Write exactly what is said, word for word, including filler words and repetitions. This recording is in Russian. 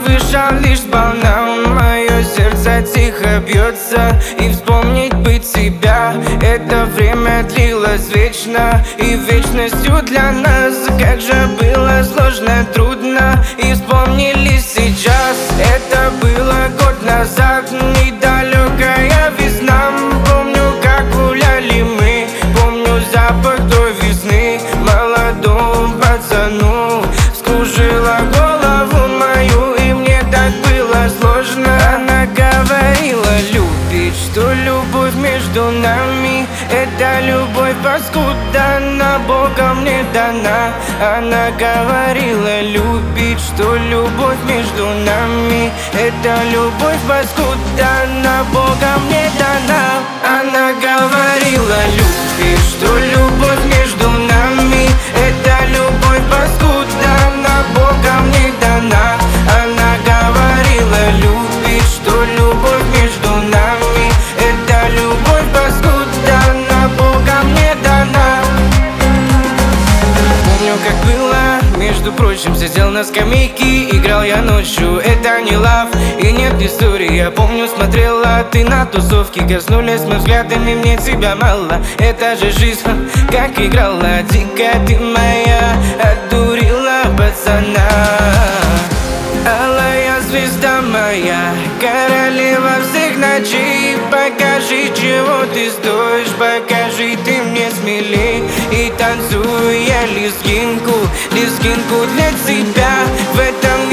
услышал лишь сполна. Мое сердце тихо бьется, и вспомнить быть себя. Это время длилось вечно, и вечностью для нас. Как же было сложно, трудно, и вспомнили сейчас. Это было год назад, недалекая весна. Помню, как гуляли мы, помню запах той весны. Молодому пацану скружила голову мою, и мне так было сложно. Она говорила любить, что любовь между нами — это любовь паскуда, она Богом не дана. Она говорила любить, что любовь между нами — это любовь паскуда, она Богом не дана. Она говорила любить, что любовь между нами — это любовь паскуда, она Богом не дана. Она говорила любить, что любовь между нами — это любовь паскуда, она Богом не дана. Помню, как было, между прочим, сидел на скамейке, играл я ночью, это не лав и нет истории. Я помню, смотрела ты на тусовки, коснулись мы взглядами, мне тебя мало. Это же жизнь, как играла дико ты моя, отдурила пацана. Алая звезда моя, королева всех ночей, покажи, чего ты стоишь, покажи ты мне смелей. И танцую я лезгинку, лезгинку для тебя. В этом